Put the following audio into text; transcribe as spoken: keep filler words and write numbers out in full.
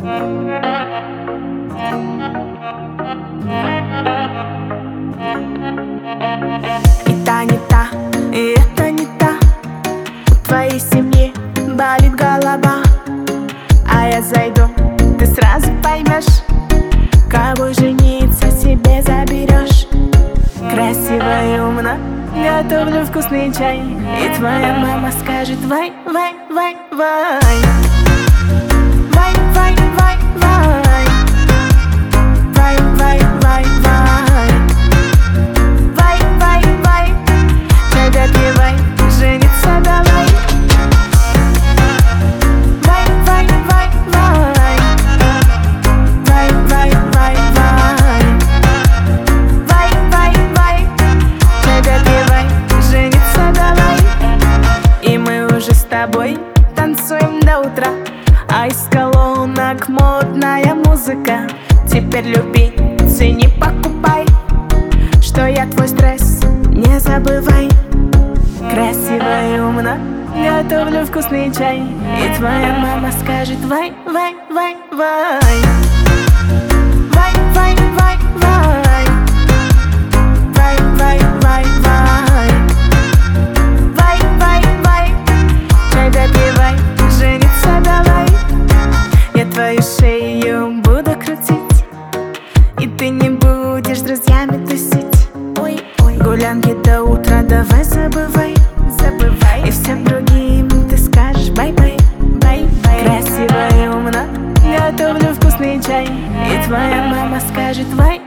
И та не та, и это не та. У твоей семьи болит голова, а я зайду, ты сразу поймешь, кого жениться себе заберешь. Красиво и умно готовлю вкусный чай, и твоя мама скажет: вай, вай, вай, вай. Вай, вай, вай, вай. Вай, вай, вай, вай. Вай, вай, вай. Чай допивай, жениться давай. Вай, вай, вай, вай. Вай, вай, вай, вай. Вай, вай, вай. Чай допивай, жениться давай. И мы уже с тобой танцуем до утра, а из колонок модная музыка. Теперь люби, цени, покупай, что я твой стресс, не забывай. Красиво и умно готовлю вкусный чай, и твоя мама скажет: вай, вай, вай, вай. Вай, вай, вай, вай. Вай, вай, вай, вай. Вай, вай, вай. Чай допивай, жениться давай. Я твою шею буду крутить, и ты не будешь с друзьями тусить. Ой, ой. Гулянки до утра давай забывай, забывай. И всем другим ты скажешь бай-бай, бай-бай. Красиво и умно готовлю вкусный чай, и твоя мама скажет: вай,